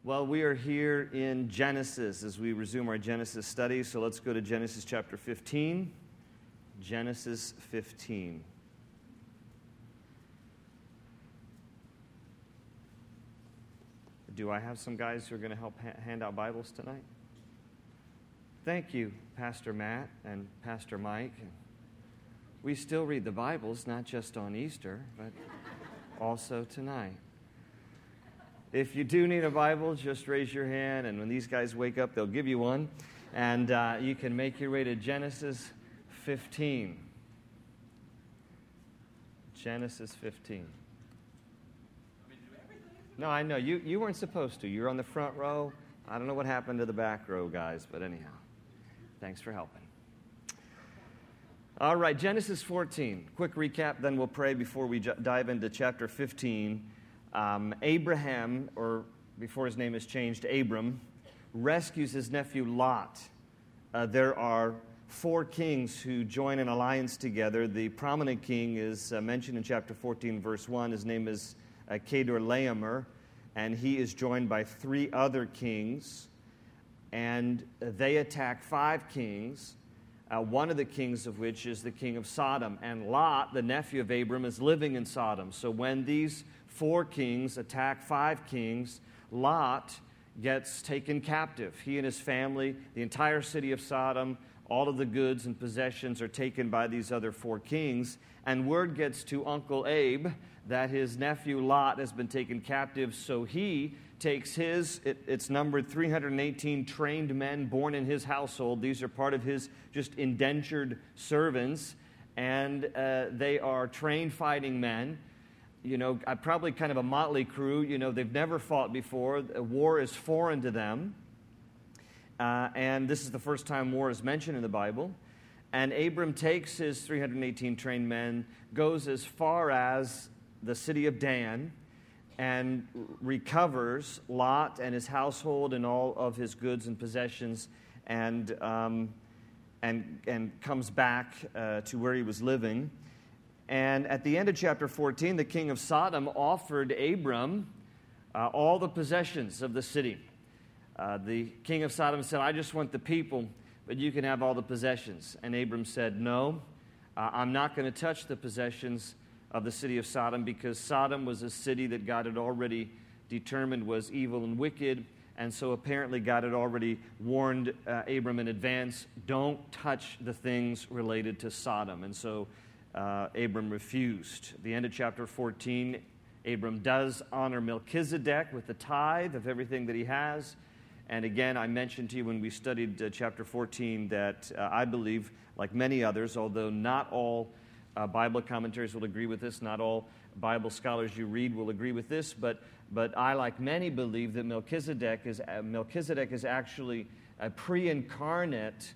Well, we are here in Genesis as we resume our Genesis study. So let's go to Genesis chapter 15. Genesis 15. Do I have some guys who are going to help hand out Bibles tonight? Thank you, Pastor Matt and Pastor Mike. We still read the Bibles, not just on Easter, but also tonight. If you do need a Bible, just raise your hand, and when these guys wake up, they'll give you one, and you can make your way to Genesis 15. Genesis 15. No, I know. You weren't supposed to. You're on the front row. I don't know what happened to the back row, guys, but anyhow, thanks for helping. All right, Genesis 14. Quick recap, then we'll pray before we dive into chapter 15. Abraham, or before his name is changed, Abram, rescues his nephew Lot. There are 4 kings who join an alliance together. The prominent king is mentioned in chapter 14, verse 1. His name is Chedorlaomer, and he is joined by 3 other kings, and they attack 5 kings, one of the kings of which is the king of Sodom. And Lot, the nephew of Abram, is living in Sodom. So when these 4 kings attack 5 kings, Lot gets taken captive. He and his family, the entire city of Sodom, all of the goods and possessions are taken by these other 4 kings. And word gets to Uncle Abe that his nephew Lot has been taken captive, so he takes it's numbered 318 trained men born in his household. These are part of his just indentured servants, and they are trained fighting men. You know, probably kind of a motley crew. You know, they've never fought before. War is foreign to them. And this is the first time war is mentioned in the Bible. And Abram takes his 318 trained men, goes as far as the city of Dan, and recovers Lot and his household and all of his goods and possessions, and comes back to where he was living. And at the end of chapter 14, the king of Sodom offered Abram all the possessions of the city. The king of Sodom said, "I just want the people, but you can have all the possessions." And Abram said, "No, I'm not going to touch the possessions of the city of Sodom, because Sodom was a city that God had already determined was evil and wicked." And so apparently God had already warned Abram in advance, don't touch the things related to Sodom. And so Abram refused. At the end of chapter 14, Abram does honor Melchizedek with the tithe of everything that he has. And again, I mentioned to you when we studied chapter 14 that I believe, like many others, although not all Bible commentaries will agree with this, not all Bible scholars you read will agree with this, but I, like many, believe that Melchizedek is actually a pre-incarnate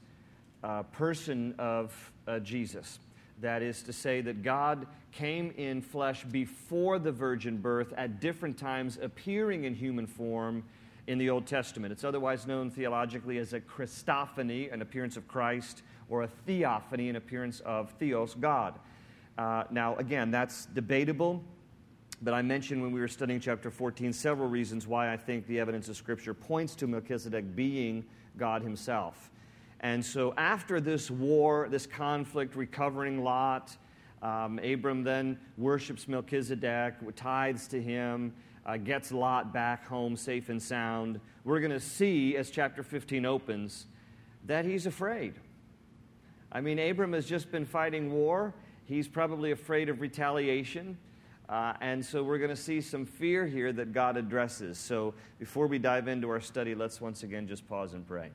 person of Jesus. That is to say that God came in flesh before the virgin birth at different times, appearing in human form in the Old Testament. It's otherwise known theologically as a Christophany, an appearance of Christ, or a theophany, an appearance of Theos, God. Now, again, that's debatable, but I mentioned when we were studying chapter 14 several reasons why I think the evidence of Scripture points to Melchizedek being God himself. And so after this war, this conflict, recovering Lot, Abram then worships Melchizedek, tithes to him, gets Lot back home safe and sound. We're going to see, as chapter 15 opens, that he's afraid. I mean, Abram has just been fighting war. He's probably afraid of retaliation. And so we're going to see some fear here that God addresses. So before we dive into our study, let's once again just pause and pray.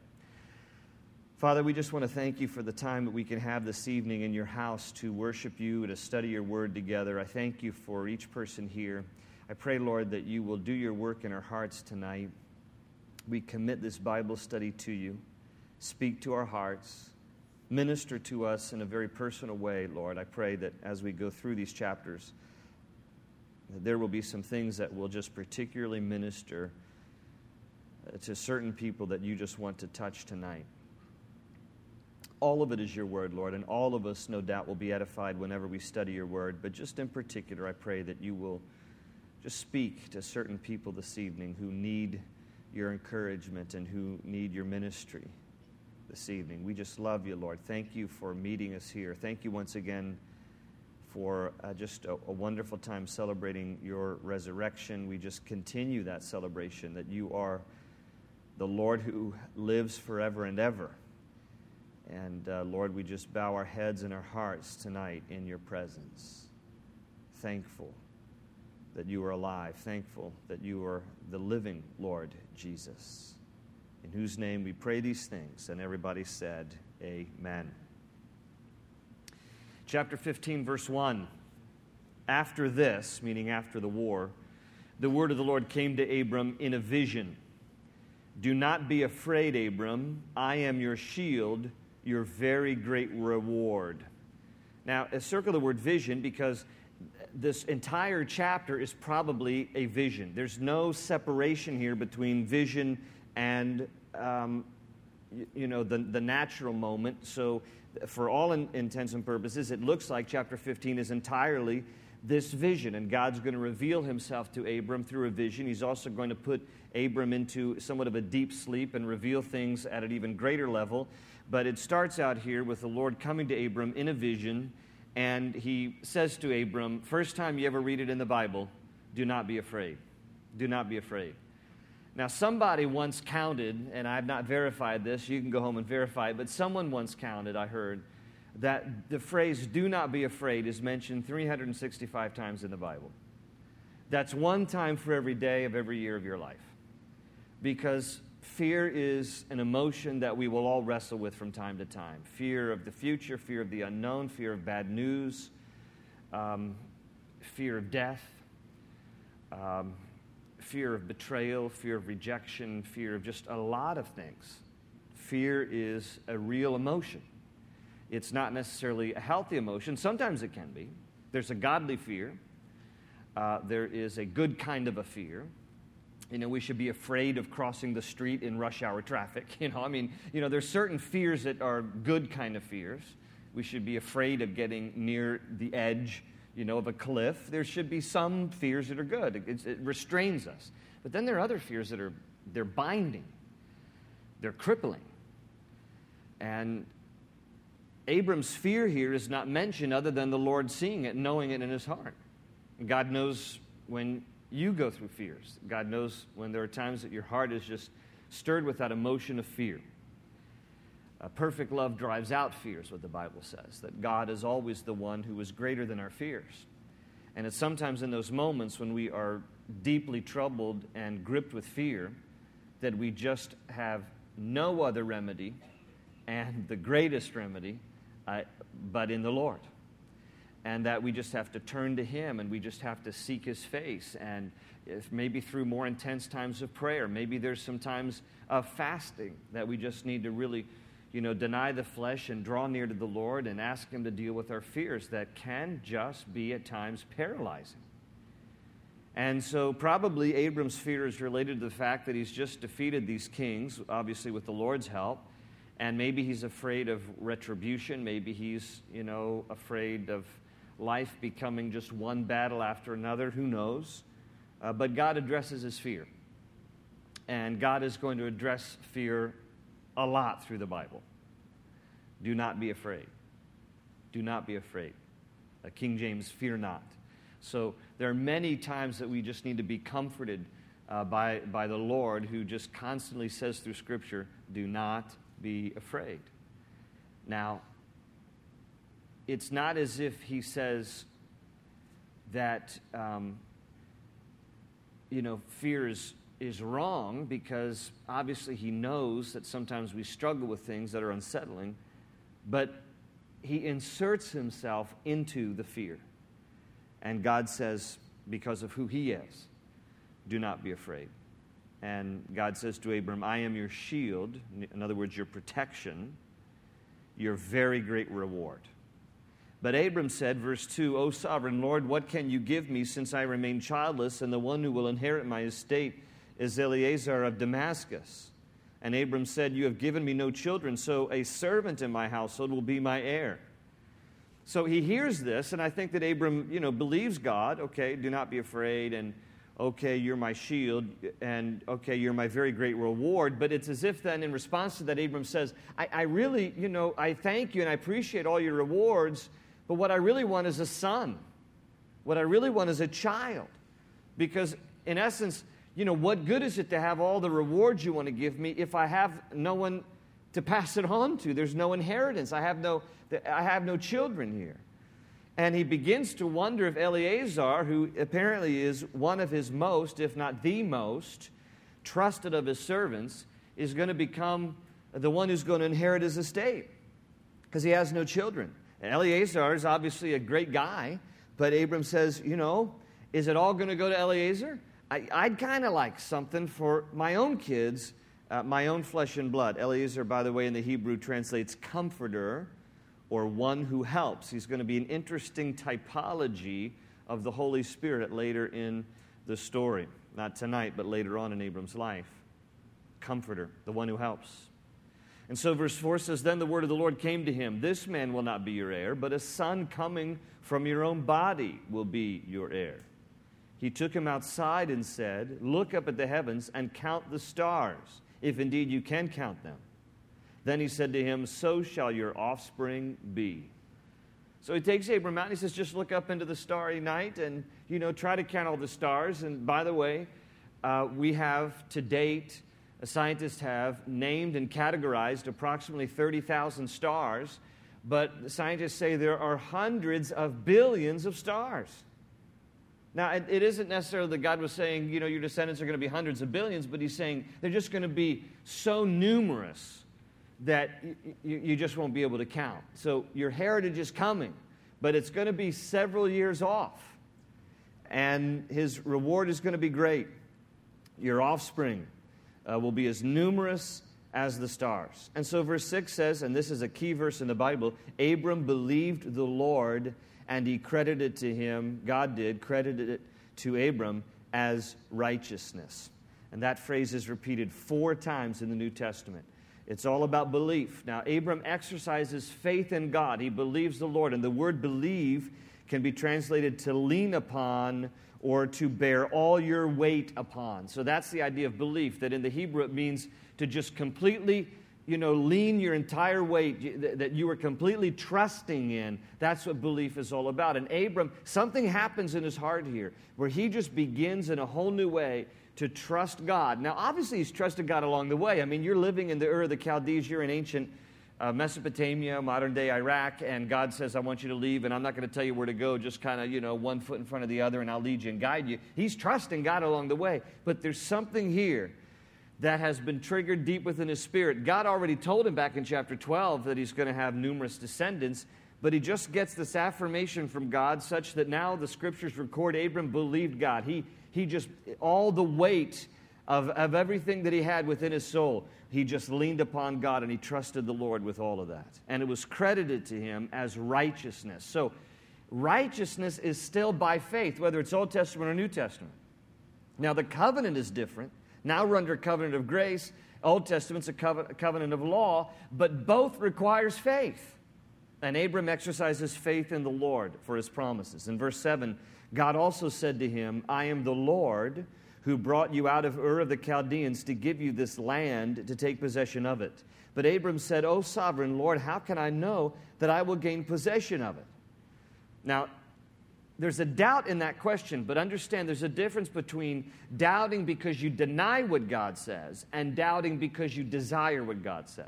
Father, we just want to thank you for the time that we can have this evening in your house to worship you, to study your word together. I thank you for each person here. I pray, Lord, that you will do your work in our hearts tonight. We commit this Bible study to you. Speak to our hearts. Minister to us in a very personal way, Lord. I pray that as we go through these chapters, that there will be some things that will just particularly minister to certain people that you just want to touch tonight. All of it is your word, Lord, and all of us, no doubt, will be edified whenever we study your word. But just in particular, I pray that you will just speak to certain people this evening who need your encouragement and who need your ministry this evening. We just love you, Lord. Thank you for meeting us here. Thank you once again for just a wonderful time celebrating your resurrection. We just continue that celebration, that you are the Lord who lives forever and ever. And Lord, we just bow our heads and our hearts tonight in your presence, thankful that you are alive, thankful that you are the living Lord Jesus, in whose name we pray these things. And everybody said, amen. Chapter 15, verse 1. After this, meaning after the war, the word of the Lord came to Abram in a vision. Do not be afraid, Abram. I am your shield, your very great reward. Now, circle the word vision, because this entire chapter is probably a vision. There's no separation here between vision and, the natural moment. So for all intents and purposes, it looks like chapter 15 is entirely this vision, and God's going to reveal himself to Abram through a vision. He's also going to put Abram into somewhat of a deep sleep and reveal things at an even greater level. But it starts out here with the Lord coming to Abram in a vision, and he says to Abram, first time you ever read it in the Bible, do not be afraid. Do not be afraid. Now, somebody once counted, and I have not verified this, you can go home and verify it, but someone once counted, I heard, that the phrase, do not be afraid, is mentioned 365 times in the Bible. That's one time for every day of every year of your life. Because fear is an emotion that we will all wrestle with from time to time. Fear of the future, fear of the unknown, fear of bad news, fear of death, fear of betrayal, fear of rejection, fear of just a lot of things. Fear is a real emotion. It's not necessarily a healthy emotion. Sometimes it can be. There's a godly fear. There is a good kind of a fear. We should be afraid of crossing the street in rush hour traffic. There's certain fears that are good kind of fears. We should be afraid of getting near the edge, of a cliff. There should be some fears that are good. It restrains us. But then there are other fears that they're binding. They're crippling. And Abram's fear here is not mentioned other than the Lord seeing it, knowing it in his heart. And God knows when you go through fears. God knows when there are times that your heart is just stirred with that emotion of fear. Perfect love drives out fears, what the Bible says, that God is always the one who is greater than our fears. And it's sometimes in those moments when we are deeply troubled and gripped with fear that we just have no other remedy, and the greatest remedy, but in the Lord. And that we just have to turn to Him, and we just have to seek His face, and maybe through more intense times of prayer. Maybe there's some times of fasting that we just need to really, deny the flesh and draw near to the Lord and ask Him to deal with our fears that can just be at times paralyzing. And so probably Abram's fear is related to the fact that he's just defeated these kings, obviously with the Lord's help, and maybe he's afraid of retribution. Maybe he's, afraid of life becoming just one battle after another. Who knows? But God addresses his fear. And God is going to address fear a lot through the Bible. Do not be afraid. Do not be afraid. King James, fear not. So there are many times that we just need to be comforted by the Lord, who just constantly says through Scripture, do not be afraid. Now, it's not as if he says that, fear is wrong, because obviously he knows that sometimes we struggle with things that are unsettling, but he inserts himself into the fear. And God says, because of who he is, do not be afraid. And God says to Abram, I am your shield, in other words, your protection, your very great reward. But Abram said, verse 2, O sovereign Lord, what can you give me, since I remain childless, and the one who will inherit my estate is Eliezer of Damascus? And Abram said, you have given me no children, so a servant in my household will be my heir. So he hears this, and I think that Abram, believes God. Okay, do not be afraid, and okay, you're my shield, and okay, you're my very great reward. But it's as if then in response to that, Abram says, I really, I thank you and I appreciate all your rewards, but what I really want is a son. What I really want is a child. Because in essence, what good is it to have all the rewards you want to give me if I have no one to pass it on to? There's no inheritance. I have no children here. And he begins to wonder if Eliezer, who apparently is one of his most, if not the most, trusted of his servants, is going to become the one who's going to inherit his estate because he has no children. And Eliezer is obviously a great guy, but Abram says, is it all going to go to Eliezer? I'd kind of like something for my own kids, my own flesh and blood. Eliezer, by the way, in the Hebrew translates comforter, or one who helps. He's going to be an interesting typology of the Holy Spirit later in the story. Not tonight, but later on in Abram's life. Comforter, the one who helps. And so verse 4 says, Then the word of the Lord came to him, This man will not be your heir, but a son coming from your own body will be your heir. He took him outside and said, Look up at the heavens and count the stars, if indeed you can count them. Then he said to him, So shall your offspring be. So he takes Abram out and he says, just look up into the starry night and, try to count all the stars. And by the way, we have to date, scientists have named and categorized approximately 30,000 stars. But scientists say there are hundreds of billions of stars. Now, it isn't necessarily that God was saying, your descendants are going to be hundreds of billions, but he's saying they're just going to be so numerous that you just won't be able to count. So your heritage is coming, but it's going to be several years off. And his reward is going to be great. Your offspring will be as numerous as the stars. And so verse 6 says, and this is a key verse in the Bible, Abram believed the Lord, and he credited to him, God did, credited it to Abram as righteousness. And that phrase is repeated 4 times in the New Testament. It's all about belief. Now, Abram exercises faith in God. He believes the Lord. And the word believe can be translated to lean upon or to bear all your weight upon. So that's the idea of belief, that in the Hebrew it means to just completely, lean your entire weight, that you are completely trusting in. That's what belief is all about. And Abram, something happens in his heart here where he just begins in a whole new way to trust God. Now, obviously, he's trusted God along the way. I mean, you're living in the Ur of the Chaldees. You're in ancient Mesopotamia, modern-day Iraq, and God says, I want you to leave, and I'm not going to tell you where to go, just kind of, one foot in front of the other, and I'll lead you and guide you. He's trusting God along the way. But there's something here that has been triggered deep within his spirit. God already told him back in chapter 12 that he's going to have numerous descendants, but he just gets this affirmation from God such that now the scriptures record Abram believed God. He just, all the weight of everything that he had within his soul, he just leaned upon God and he trusted the Lord with all of that. And it was credited to him as righteousness. So righteousness is still by faith, whether it's Old Testament or New Testament. Now the covenant is different. Now we're under a covenant of grace. Old Testament's a covenant of law, but both requires faith. And Abram exercises faith in the Lord for his promises. In verse 7, God also said to him, I am the Lord who brought you out of Ur of the Chaldeans to give you this land to take possession of it. But Abram said, O sovereign Lord, how can I know that I will gain possession of it? Now, there's a doubt in that question, but understand there's a difference between doubting because you deny what God says and doubting because you desire what God says.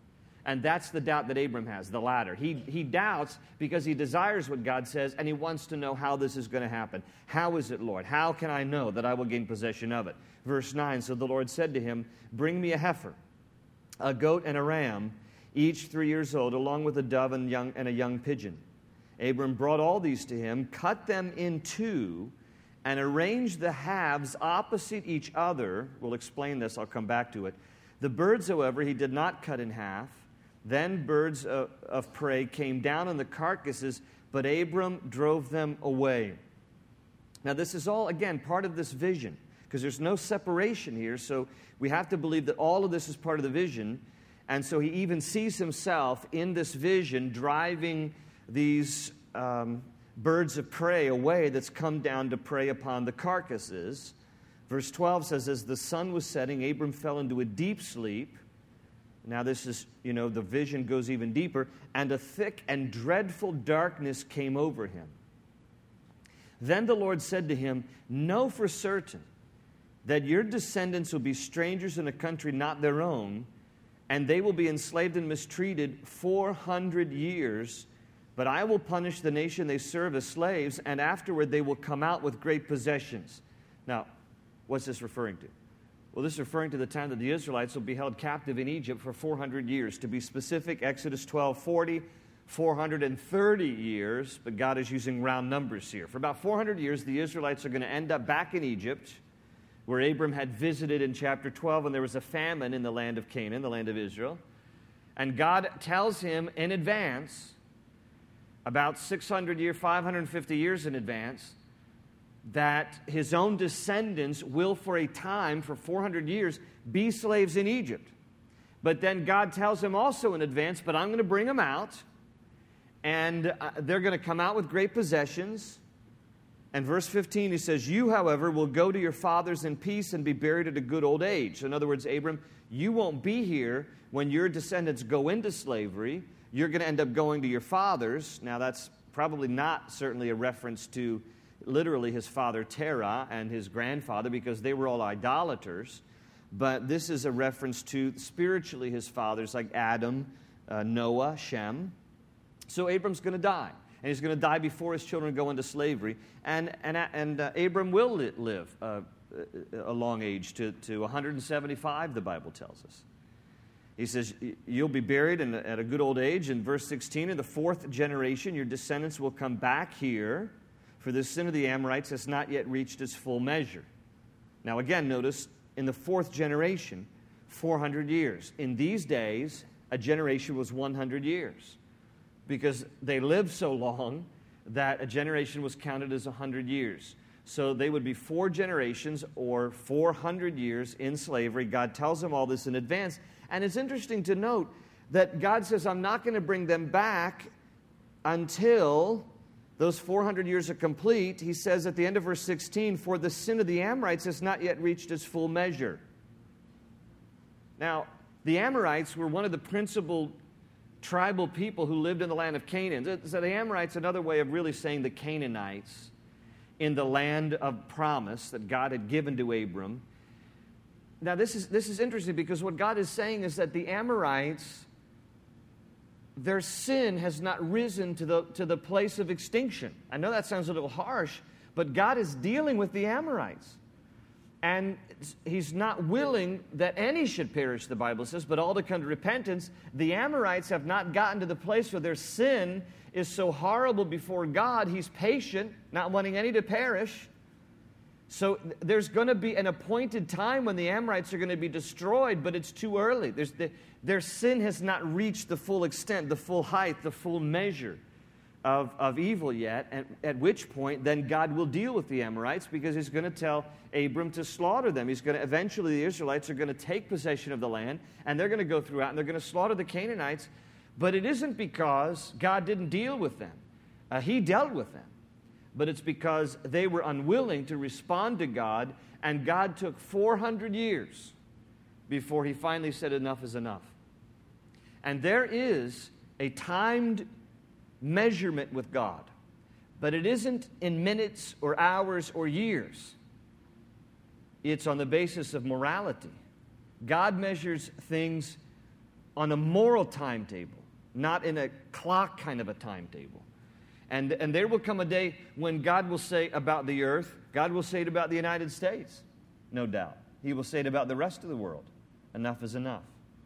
And that's the doubt that Abram has, the latter. He doubts because he desires what God says, and he wants to know how this is going to happen. How is it, Lord? How can I know that I will gain possession of it? Verse 9, so the Lord said to him, bring me a heifer, a goat and a ram, each 3 years old, along with a dove and a young pigeon. Abram brought all these to him, cut them in two, and arranged the halves opposite each other. We'll explain this. I'll come back to it. The birds, however, he did not cut in half. Then birds of prey came down on the carcasses, but Abram drove them away. Now, this is all, again, part of this vision, because there's no separation here, so we have to believe that all of this is part of the vision. And so he even sees himself in this vision driving these birds of prey away that's come down to prey upon the carcasses. Verse 12 says, as the sun was setting, Abram fell into a deep sleep. Now this is, the vision goes even deeper. And a thick and dreadful darkness came over him. Then the Lord said to him, know for certain that your descendants will be strangers in a country not their own, and they will be enslaved and mistreated 400 years. But I will punish the nation they serve as slaves, and afterward they will come out with great possessions. Now, what's this referring to? Well, this is referring to the time that the Israelites will be held captive in Egypt for 400 years. To be specific, Exodus 12:40, 430 years, but God is using round numbers here. For about 400 years, the Israelites are going to end up back in Egypt, where Abram had visited in chapter 12 when there was a famine in the land of Canaan, the land of Israel. And God tells him in advance, about 550 years in advance, that his own descendants will for a time, for 400 years, be slaves in Egypt. But then God tells him also in advance, but I'm going to bring them out, and they're going to come out with great possessions. And verse 15, he says, you, however, will go to your fathers in peace and be buried at a good old age. So in other words, Abram, you won't be here when your descendants go into slavery. You're going to end up going to your fathers. Now, that's probably not certainly a reference to literally his father Terah and his grandfather, because they were all idolaters. But this is a reference to spiritually his fathers like Adam, Noah, Shem. So Abram's going to die. And he's going to die before his children go into slavery. And Abram will live a long age, to 175, the Bible tells us. He says, you'll be buried at a good old age. In verse 16, in the fourth generation, your descendants will come back here, for the sin of the Amorites has not yet reached its full measure. Now again, notice, in the fourth generation, 400 years. In these days, a generation was 100 years, because they lived so long that a generation was counted as 100 years. So they would be 4 generations or 400 years in slavery. God tells them all this in advance. And it's interesting to note that God says, I'm not going to bring them back until those 400 years are complete. He says at the end of verse 16, for the sin of the Amorites has not yet reached its full measure. Now, the Amorites were one of the principal tribal people who lived in the land of Canaan. So the Amorites, another way of really saying the Canaanites in the land of promise that God had given to Abram. Now, this is interesting, because what God is saying is that the Amorites, their sin has not risen to the place of extinction. I know that sounds a little harsh, but God is dealing with the Amorites. And he's not willing that any should perish, the Bible says, but all to come to repentance. The Amorites have not gotten to the place where their sin is so horrible before God. He's patient, not wanting any to perish. So there's going to be an appointed time when the Amorites are going to be destroyed, but it's too early. Their sin has not reached the full extent, the full height, the full measure of evil yet, at which point then God will deal with the Amorites, because he's going to tell Abram to slaughter them. Eventually the Israelites are going to take possession of the land, and they're going to go throughout, and they're going to slaughter the Canaanites. But it isn't because God didn't deal with them. He dealt with them. But it's because they were unwilling to respond to God, and God took 400 years before he finally said enough is enough. And there is a timed measurement with God, but it isn't in minutes or hours or years. It's on the basis of morality. God measures things on a moral timetable, not in a clock kind of a timetable. And there will come a day when God will say about the earth, God will say it about the United States, no doubt. He will say it about the rest of the world. Enough is enough.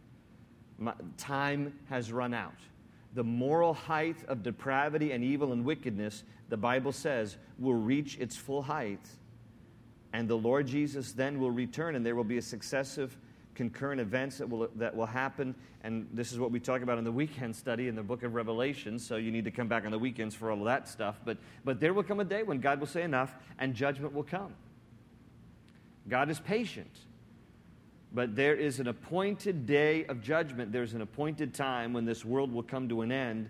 Time has run out. The moral height of depravity and evil and wickedness, the Bible says, will reach its full height. And the Lord Jesus then will return, and there will be a successive concurrent events that will happen. And this is what we talk about in the weekend study in the book of Revelation, so you need to come back on the weekends for all of that stuff. But there will come a day when God will say enough, and judgment will come. God is patient, but there is an appointed day of judgment. There's an appointed time when this world will come to an end,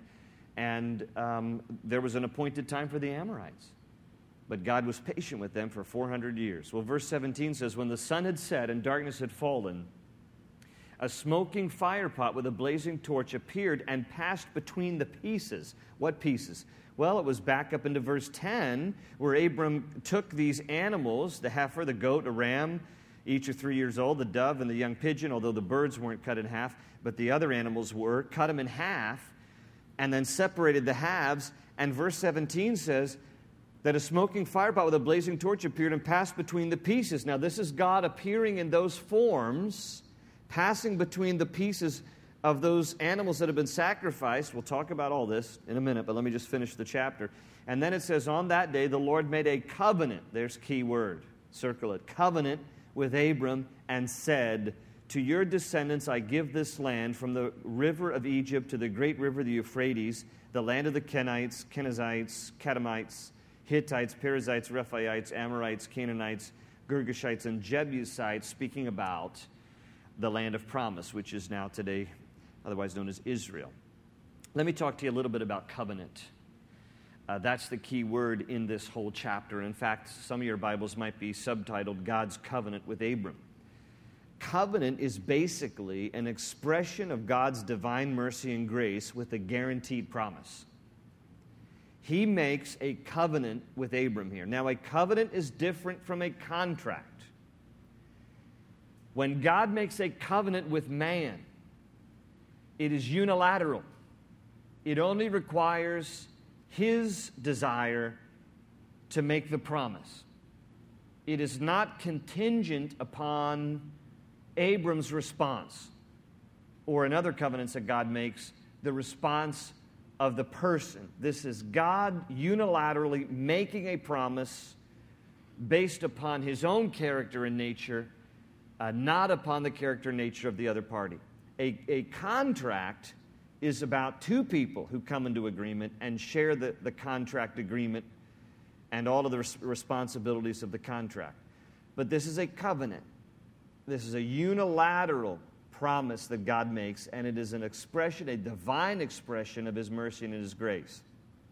And there was an appointed time for the Amorites. But God was patient with them for 400 years. Well, verse 17 says, when the sun had set and darkness had fallen, a smoking firepot with a blazing torch appeared and passed between the pieces. What pieces? Well, it was back up into verse 10, where Abram took these animals, the heifer, the goat, a ram, each are 3 years old, the dove and the young pigeon, although the birds weren't cut in half, but the other animals were, cut them in half, and then separated the halves. And verse 17 says that a smoking firepot with a blazing torch appeared and passed between the pieces. Now, this is God appearing in those forms, passing between the pieces of those animals that have been sacrificed. We'll talk about all this in a minute, but let me just finish the chapter. And then it says, on that day, the Lord made a covenant. There's key word. Circle it. Covenant with Abram and said, to your descendants I give this land from the river of Egypt to the great river, the Euphrates, the land of the Kenites, Kenizzites, Kadmonites, Hittites, Perizzites, Rephaites, Amorites, Canaanites, Girgashites, and Jebusites, speaking about the land of promise, which is now today otherwise known as Israel. Let me talk to you a little bit about covenant. That's the key word in this whole chapter. In fact, some of your Bibles might be subtitled God's Covenant with Abram. Covenant is basically an expression of God's divine mercy and grace with a guaranteed promise. He makes a covenant with Abram here. Now, a covenant is different from a contract. When God makes a covenant with man, it is unilateral. It only requires his desire to make the promise. It is not contingent upon Abram's response, or in other covenants that God makes, the response of the person. This is God unilaterally making a promise based upon his own character and nature, not upon the character and nature of the other party. A contract is about two people who come into agreement and share the contract agreement and all of the responsibilities of the contract. But this is a covenant. This is a unilateral promise that God makes, and it is an expression, a divine expression of his mercy and his grace.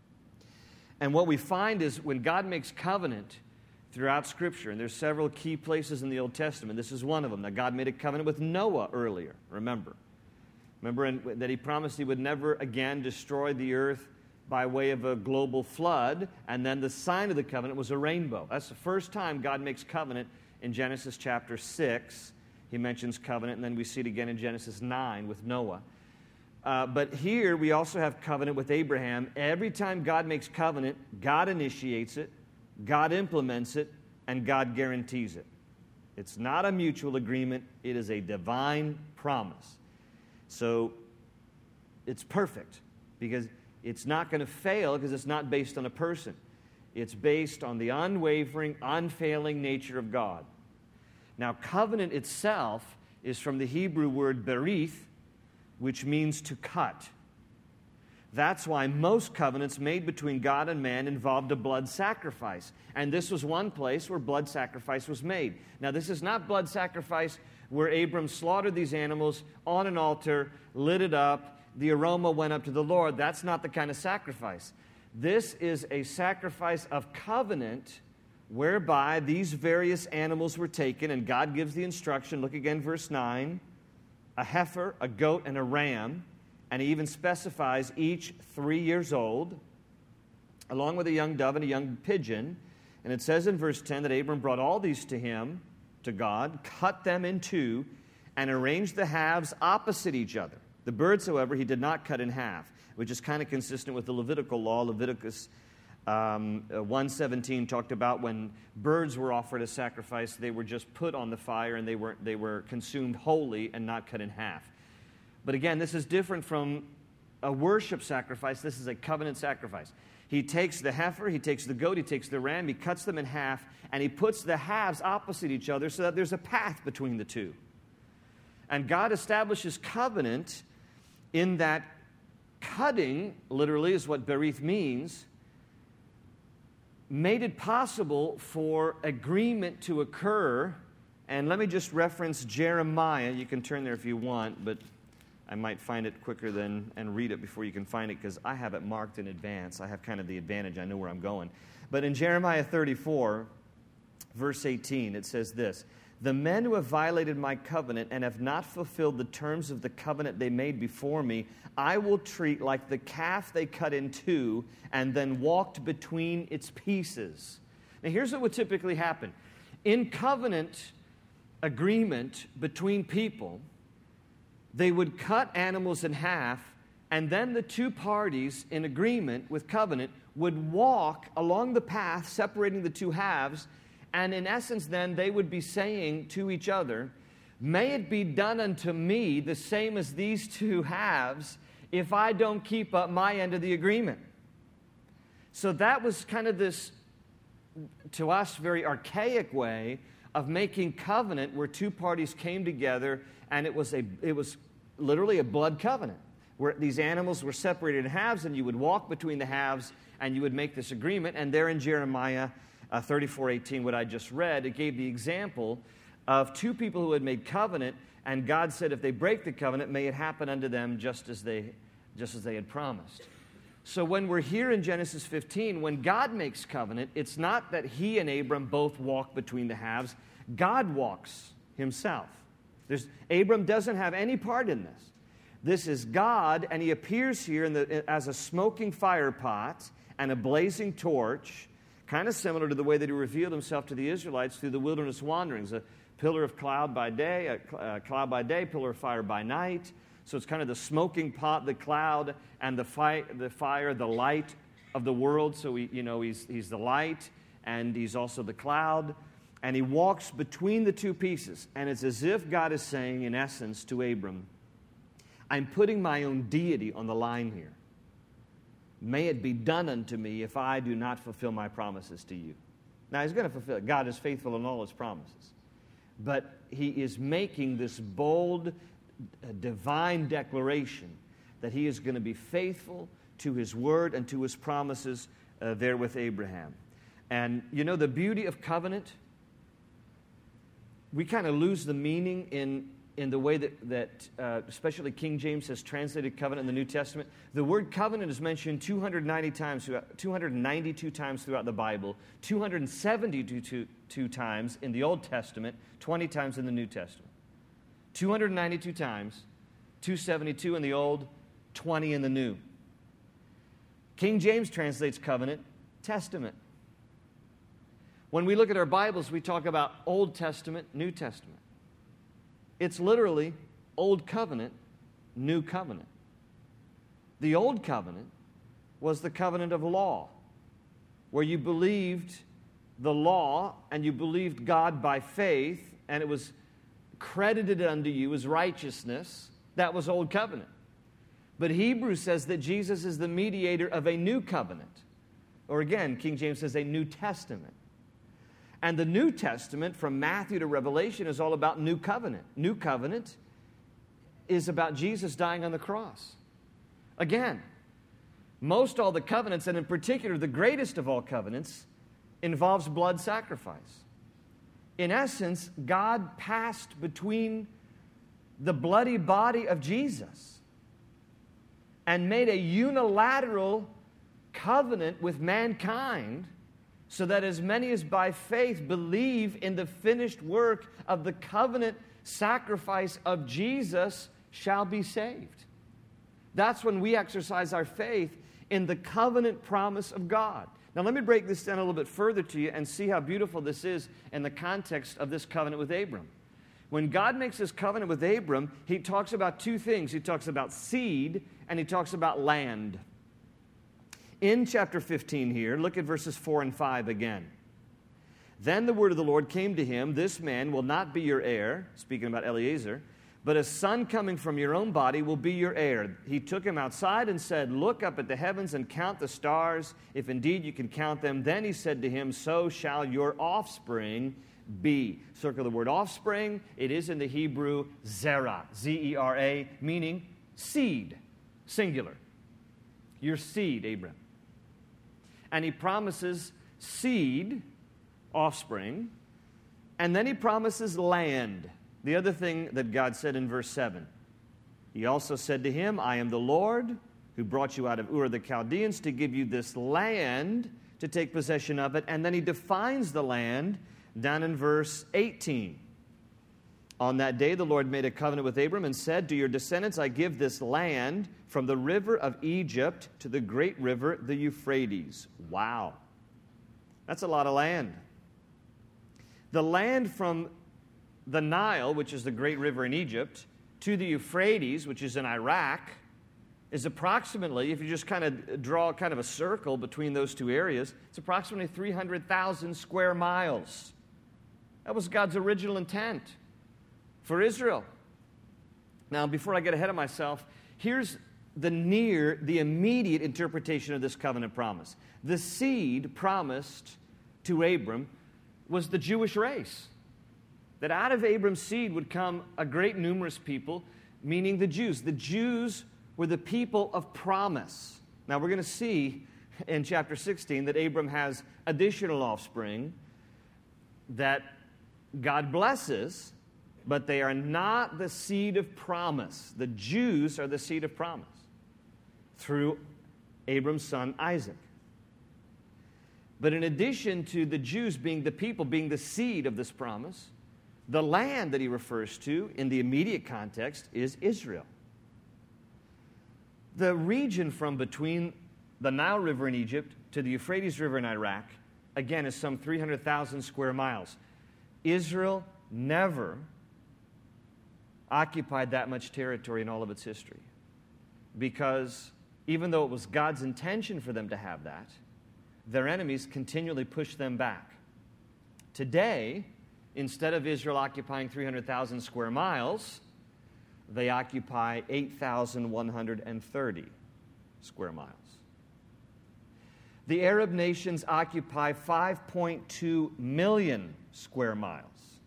And what we find is when God makes covenant throughout Scripture, and there's several key places in the Old Testament, this is one of them, that God made a covenant with Noah earlier, remember that he promised he would never again destroy the earth by way of a global flood, and then the sign of the covenant was a rainbow. That's the first time God makes covenant in Genesis chapter 6. He mentions covenant, and then we see it again in Genesis 9 with Noah. But here we also have covenant with Abraham. Every time God makes covenant, God initiates it, God implements it, and God guarantees it. It's not a mutual agreement. It is a divine promise. So it's perfect because it's not going to fail because it's not based on a person. It's based on the unwavering, unfailing nature of God. Now, covenant itself is from the Hebrew word berith, which means to cut. That's why most covenants made between God and man involved a blood sacrifice. And this was one place where blood sacrifice was made. Now, this is not blood sacrifice where Abram slaughtered these animals on an altar, lit it up, the aroma went up to the Lord. That's not the kind of sacrifice. This is a sacrifice of covenant whereby these various animals were taken, and God gives the instruction. Look again, verse 9. A heifer, a goat, and a ram, and he even specifies each 3 years old, along with a young dove and a young pigeon. And it says in verse 10 that Abram brought all these to him, to God, cut them in two, and arranged the halves opposite each other. The birds, however, he did not cut in half, which is kind of consistent with the Levitical law. Leviticus 1:17 talked about when birds were offered as sacrifice, they were just put on the fire and they were consumed wholly and not cut in half. But again, this is different from a worship sacrifice. This is a covenant sacrifice. He takes the heifer, he takes the goat, he takes the ram, he cuts them in half, and he puts the halves opposite each other so that there's a path between the two. And God establishes covenant in that cutting, literally is what berith means, made it possible for agreement to occur. And let me just reference Jeremiah. You can turn there if you want, but I might find it quicker and read it before you can find it, because I have it marked in advance. I have kind of the advantage. I know where I'm going. But in Jeremiah 34, verse 18, it says this: "The men who have violated my covenant and have not fulfilled the terms of the covenant they made before me, I will treat like the calf they cut in two and then walked between its pieces." Now, here's what would typically happen. In covenant agreement between people, they would cut animals in half, and then the two parties in agreement with covenant would walk along the path separating the two halves, and in essence then they would be saying to each other, "May it be done unto me the same as these two halves if I don't keep up my end of the agreement." So that was kind of this, to us, very archaic way of making covenant, where two parties came together, and it was literally a blood covenant, where these animals were separated in halves, and you would walk between the halves, and you would make this agreement. And there in Jeremiah 34:18, what I just read, it gave the example of two people who had made covenant, and God said if they break the covenant, may it happen unto them just as they had promised. So when we're here in Genesis 15, when God makes covenant, it's not that he and Abram both walk between the halves. God walks himself. Abram doesn't have any part in this. This is God, and he appears here as a smoking fire pot and a blazing torch, kind of similar to the way that he revealed himself to the Israelites through the wilderness wanderings. A pillar of cloud by day, pillar of fire by night. So it's kind of the smoking pot, the cloud, and the fire, the light of the world. So he's the light, and he's also the cloud. And he walks between the two pieces. And it's as if God is saying, in essence, to Abram, I'm putting my own deity on the line here. May it be done unto me if I do not fulfill my promises to you. Now, he's going to fulfill it. God is faithful in all his promises. But he is making this bold, divine declaration that he is going to be faithful to his word and to his promises there with Abraham. And the beauty of covenant, we kind of lose the meaning in the way that especially King James has translated covenant in the New Testament. The word covenant is mentioned 292 times throughout the Bible, 272 times in the Old Testament, 20 times in the New Testament. 292 times, 272 in the Old, 20 in the New. King James translates covenant, testament. When we look at our Bibles, we talk about Old Testament, New Testament. It's literally Old Covenant, New Covenant. The Old Covenant was the covenant of law, where you believed the law and you believed God by faith, and it was credited unto you as righteousness. That was Old Covenant. But Hebrews says that Jesus is the mediator of a new covenant. Or again, King James says a New Testament. And the New Testament, from Matthew to Revelation, is all about New Covenant. New Covenant is about Jesus dying on the cross. Again, most all the covenants, and in particular the greatest of all covenants, involves blood sacrifice. In essence, God passed between the bloody body of Jesus and made a unilateral covenant with mankind, so that as many as by faith believe in the finished work of the covenant sacrifice of Jesus shall be saved. That's when we exercise our faith in the covenant promise of God. Now let me break this down a little bit further to you and see how beautiful this is in the context of this covenant with Abram. When God makes this covenant with Abram, he talks about two things. He talks about seed and he talks about land. In chapter 15 here, look at verses 4 and 5 again. Then the word of the Lord came to him, this man will not be your heir, speaking about Eliezer, but a son coming from your own body will be your heir. He took him outside and said, look up at the heavens and count the stars, if indeed you can count them. Then he said to him, so shall your offspring be. Circle the word offspring. It is in the Hebrew zera, Z-E-R-A, meaning seed, singular. Your seed, Abram. And he promises seed, offspring, and then he promises land. The other thing that God said in verse 7. He also said to him, I am the Lord who brought you out of Ur of the Chaldeans to give you this land to take possession of it. And then he defines the land down in verse 18. On that day, the Lord made a covenant with Abram and said, to your descendants I give this land from the river of Egypt to the great river, the Euphrates. Wow. That's a lot of land. The land from the Nile, which is the great river in Egypt, to the Euphrates, which is in Iraq, is approximately, if you just kind of draw kind of a circle between those two areas, it's approximately 300,000 square miles. That was God's original intent for Israel. Now, before I get ahead of myself, here's the immediate interpretation of this covenant promise. The seed promised to Abram was the Jewish race. That out of Abram's seed would come a great numerous people, meaning the Jews. The Jews were the people of promise. Now, we're going to see in chapter 16 that Abram has additional offspring that God blesses, but they are not the seed of promise. The Jews are the seed of promise through Abram's son Isaac. But in addition to the Jews being the people, being the seed of this promise, the land that he refers to in the immediate context is Israel. The region from between the Nile River in Egypt to the Euphrates River in Iraq, again, is some 300,000 square miles. Israel never occupied that much territory in all of its history, because even though it was God's intention for them to have that, their enemies continually pushed them back. Today, instead of Israel occupying 300,000 square miles, they occupy 8,130 square miles. The Arab nations occupy 5.2 million square miles.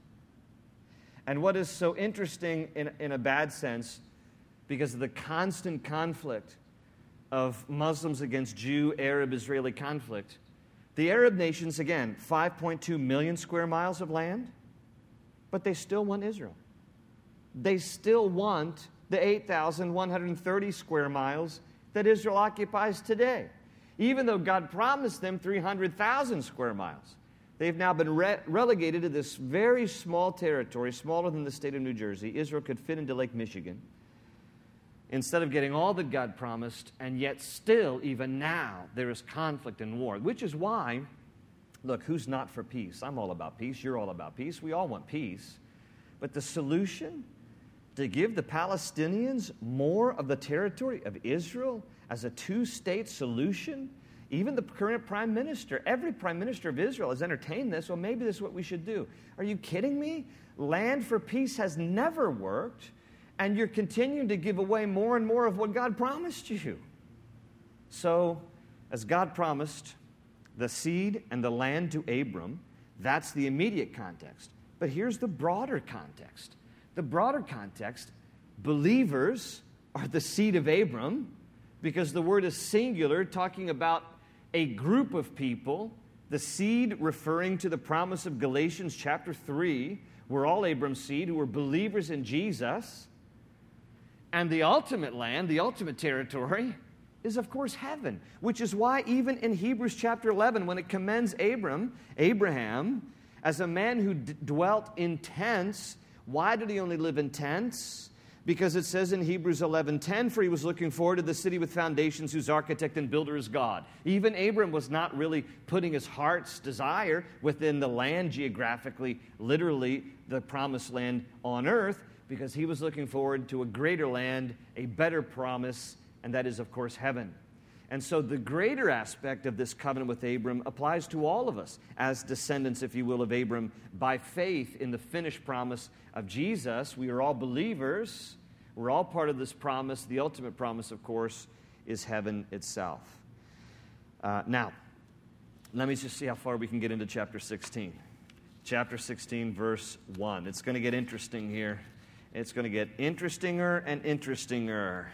And what is so interesting in a bad sense, because of the constant conflict of Muslims against Jew, Arab, Israeli conflict, the Arab nations, again, 5.2 million square miles of land, but they still want Israel. They still want the 8,130 square miles that Israel occupies today. Even though God promised them 300,000 square miles, they've now been relegated to this very small territory, smaller than the state of New Jersey. Israel could fit into Lake Michigan, instead of getting all that God promised, and yet still, even now, there is conflict and war, which is why, look, who's not for peace? I'm all about peace. You're all about peace. We all want peace. But the solution to give the Palestinians more of the territory of Israel as a two-state solution, even the current prime minister, every prime minister of Israel has entertained this. Well, maybe this is what we should do. Are you kidding me? Land for peace has never worked, and you're continuing to give away more and more of what God promised you. So, as God promised, the seed and the land to Abram, that's the immediate context. But here's the broader context. The broader context, believers are the seed of Abram, because the word is singular, talking about a group of people. The seed referring to the promise of Galatians chapter 3, we're all Abram's seed who were believers in Jesus. And the ultimate land, the ultimate territory, is of course heaven, which is why even in Hebrews chapter 11, when it commends Abraham, as a man who dwelt in tents. Why did he only live in tents? Because it says in Hebrews 11:10, for he was looking forward to the city with foundations whose architect and builder is God. Even Abram was not really putting his heart's desire within the land geographically, literally the promised land on earth, because he was looking forward to a greater land, a better promise, and that is, of course, heaven. And so the greater aspect of this covenant with Abram applies to all of us as descendants, if you will, of Abram by faith in the finished promise of Jesus. We are all believers. We're all part of this promise. The ultimate promise, of course, is heaven itself. Now, let me just see how far we can get into chapter 16. Chapter 16, verse 1. It's going to get interesting here. It's going to get interestinger and interestinger.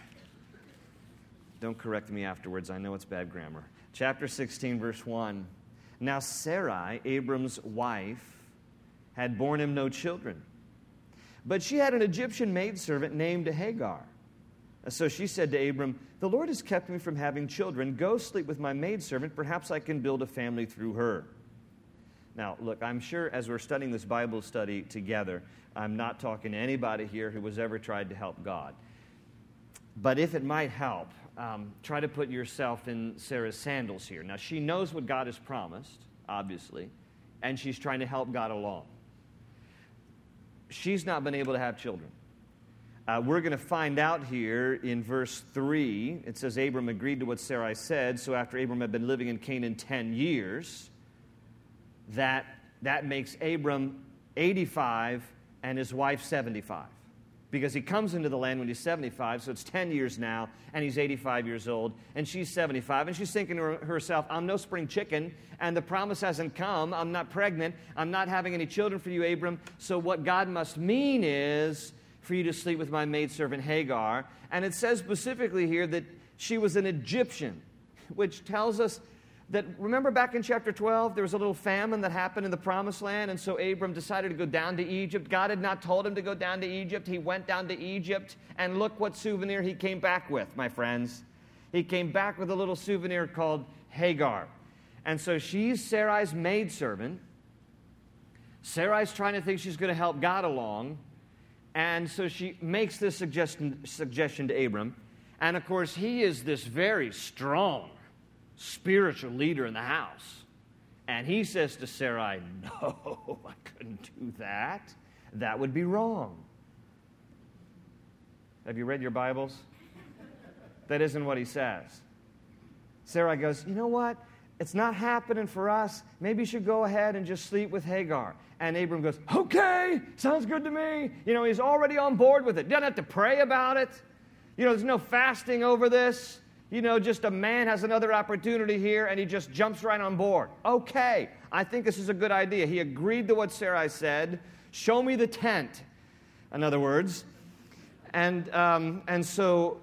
Don't correct me afterwards. I know it's bad grammar. Chapter 16, verse 1. Now Sarai, Abram's wife, had borne him no children. But she had an Egyptian maidservant named Hagar. So she said to Abram, "The Lord has kept me from having children. Go sleep with my maidservant. Perhaps I can build a family through her." Now, look, I'm sure as we're studying this Bible study together, I'm not talking to anybody here who has ever tried to help God. But if it might help, try to put yourself in Sarah's sandals here. Now, she knows what God has promised, obviously, and she's trying to help God along. She's not been able to have children. We're going to find out here in verse 3. It says, Abram agreed to what Sarai said. So after Abram had been living in Canaan 10 years, that makes Abram 85 and his wife 75. Because he comes into the land when he's 75, so it's 10 years now, and he's 85 years old, and she's 75. And she's thinking to herself, I'm no spring chicken, and the promise hasn't come. I'm not pregnant. I'm not having any children for you, Abram. So what God must mean is for you to sleep with my maidservant Hagar. And it says specifically here that she was an Egyptian, which tells us that, remember back in chapter 12, there was a little famine that happened in the Promised Land, and so Abram decided to go down to Egypt. God had not told him to go down to Egypt. He went down to Egypt, and look what souvenir he came back with, my friends. He came back with a little souvenir called Hagar. And so she's Sarai's maidservant. Sarai's trying to think she's going to help God along, and so she makes this suggestion to Abram. And, of course, he is this very strong spiritual leader in the house. And he says to Sarai, no, I couldn't do that. That would be wrong. Have you read your Bibles? That isn't what he says. Sarai goes, you know what? It's not happening for us. Maybe you should go ahead and just sleep with Hagar. And Abram goes, okay, sounds good to me. You know, he's already on board with it. He doesn't have to pray about it. You know, there's no fasting over this. You know, just a man has another opportunity here, and he just jumps right on board. Okay, I think this is a good idea. He agreed to what Sarai said. Show me the tent, in other words. And so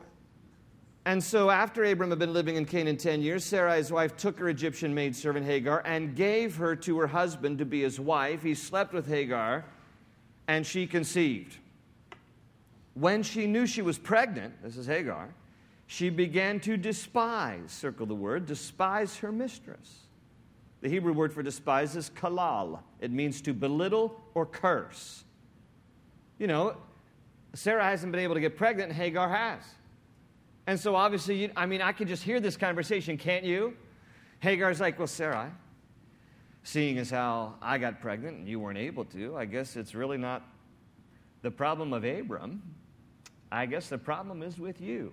after Abram had been living in Canaan 10 years, Sarai's wife took her Egyptian maidservant Hagar and gave her to her husband to be his wife. He slept with Hagar, and she conceived. When she knew she was pregnant, this is Hagar, she began to despise, circle the word, despise her mistress. The Hebrew word for despise is kalal. It means to belittle or curse. You know, Sarah hasn't been able to get pregnant, and Hagar has. And so obviously, I could just hear this conversation, can't you? Hagar's like, well, Sarai, seeing as how I got pregnant and you weren't able to, I guess it's really not the problem of Abram. I guess the problem is with you.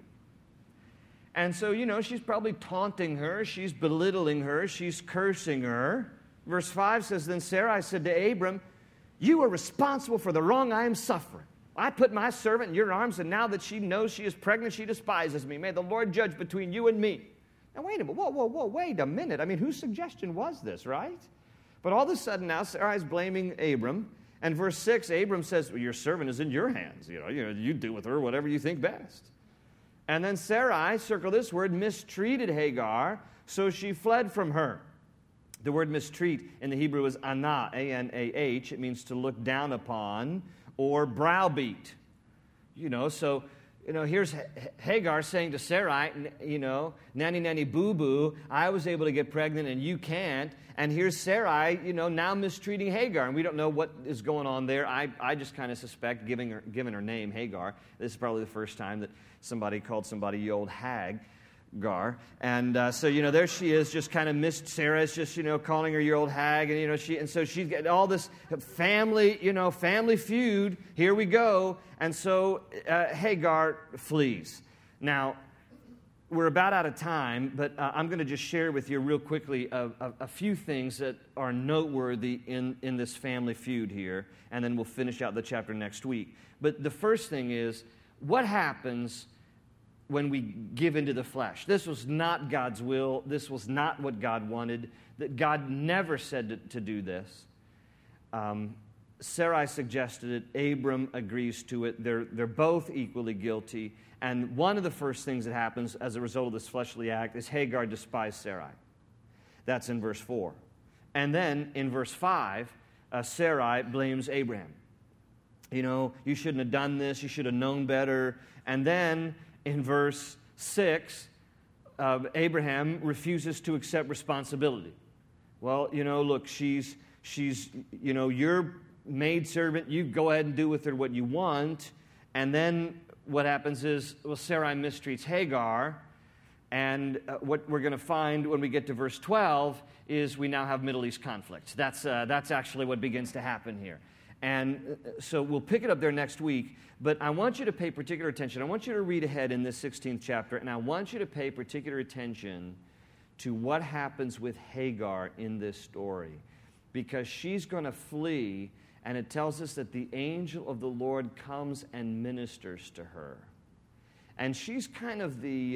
And so, you know, she's probably taunting her, she's belittling her, she's cursing her. Verse 5 says, then Sarai said to Abram, you are responsible for the wrong I am suffering. I put my servant in your arms, and now that she knows she is pregnant, she despises me. May the Lord judge between you and me. Now, wait a minute. Whoa, wait a minute. I mean, whose suggestion was this, right? But all of a sudden now, Sarai's blaming Abram. And verse 6, Abram says, well, your servant is in your hands. You do with her whatever you think best. And then Sarai, circle this word, mistreated Hagar, so she fled from her. The word mistreat in the Hebrew is anah, A-N-A-H. It means to look down upon or browbeat. So here's Hagar saying to Sarai, nanny, nanny, boo-boo, I was able to get pregnant and you can't. And here's Sarai, now mistreating Hagar. And we don't know what is going on there. I just kind of suspect, given her name, Hagar, this is probably the first time that somebody called somebody the old Hagar. And so there she is, just kind of missed. Sarah's just, calling her your old hag. And so she's got all this family feud. Here we go. And so Hagar flees. Now, we're about out of time, but I'm going to just share with you real quickly a few things that are noteworthy in this family feud here, and then we'll finish out the chapter next week. But the first thing is, what happens when we give into the flesh? This was not God's will. This was not what God wanted. That God never said to do this. Sarai suggested it. Abram agrees to it. They're both equally guilty. And one of the first things that happens as a result of this fleshly act is Hagar despised Sarai. That's in verse 4. And then in verse 5, Sarai blames Abraham. You shouldn't have done this. You should have known better. And then in verse 6, Abraham refuses to accept responsibility. Well, look, she's your maidservant. You go ahead and do with her what you want. And then what happens is, Sarai mistreats Hagar. And what we're going to find when we get to verse 12 is we now have Middle East conflict. That's actually what begins to happen here. And so we'll pick it up there next week. But I want you to pay particular attention. I want you to read ahead in this 16th chapter. And I want you to pay particular attention to what happens with Hagar in this story. Because she's going to flee. And it tells us that the angel of the Lord comes and ministers to her. And she's kind of the...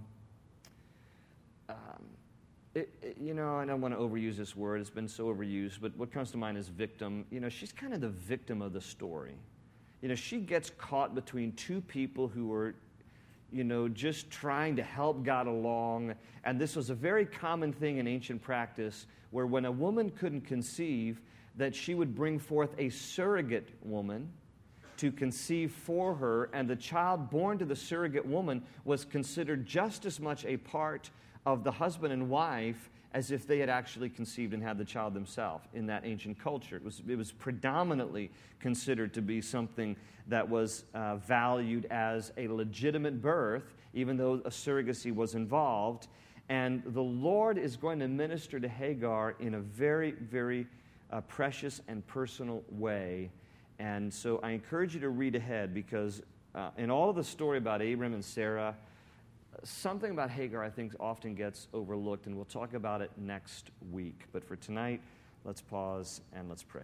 I don't want to overuse this word. It's been so overused, but what comes to mind is victim. She's kind of the victim of the story. She gets caught between two people who are, just trying to help God along. And this was a very common thing in ancient practice, where when a woman couldn't conceive, that she would bring forth a surrogate woman to conceive for her, and the child born to the surrogate woman was considered just as much a part of the husband and wife as if they had actually conceived and had the child themselves in that ancient culture. It was predominantly considered to be something that was valued as a legitimate birth, even though a surrogacy was involved. And the Lord is going to minister to Hagar in a very, very precious and personal way. And so I encourage you to read ahead, because in all of the story about Abram and Sarah, something about Hagar, I think, often gets overlooked, and we'll talk about it next week. But for tonight, let's pause and let's pray.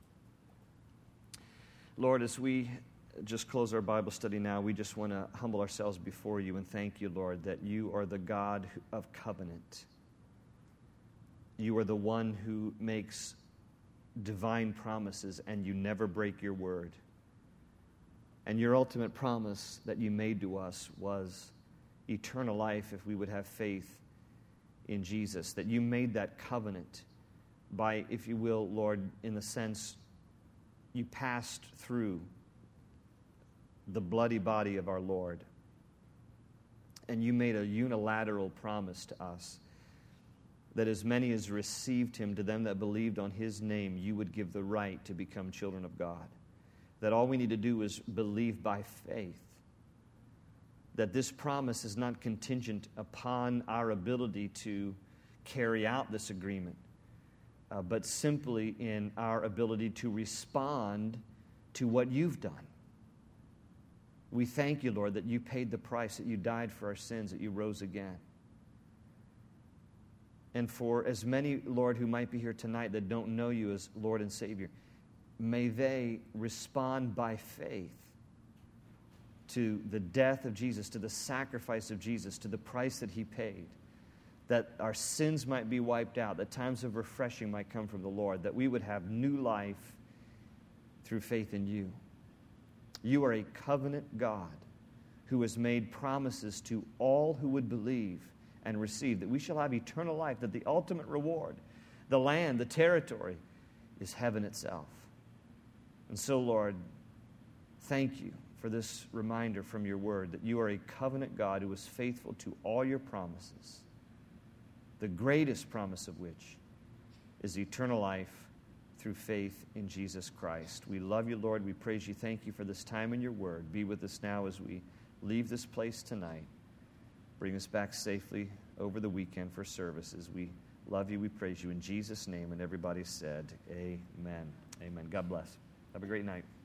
Lord, as we just close our Bible study now, we just want to humble ourselves before you and thank you, Lord, that you are the God of covenant. You are the one who makes divine promises, and you never break your word. And your ultimate promise that you made to us was eternal life if we would have faith in Jesus, that you made that covenant by, if you will, Lord, in the sense you passed through the bloody body of our Lord, and you made a unilateral promise to us that as many as received him, to them that believed on his name, you would give the right to become children of God. That all we need to do is believe by faith. That this promise is not contingent upon our ability to carry out this agreement, but simply in our ability to respond to what you've done. We thank you, Lord, that you paid the price, that you died for our sins, that you rose again. And for as many, Lord, who might be here tonight that don't know you as Lord and Savior, may they respond by faith to the death of Jesus, to the sacrifice of Jesus, to the price that he paid, that our sins might be wiped out, that times of refreshing might come from the Lord, that we would have new life through faith in you. You are a covenant God who has made promises to all who would believe and receive, that we shall have eternal life, that the ultimate reward, the land, the territory, is heaven itself. And so, Lord, thank you for this reminder from your word that you are a covenant God who is faithful to all your promises, the greatest promise of which is eternal life through faith in Jesus Christ. We love you, Lord. We praise you. Thank you for this time in your word. Be with us now as we leave this place tonight. Bring us back safely over the weekend for services. We love you. We praise you in Jesus' name. And everybody said, amen. Amen. God bless. Have a great night.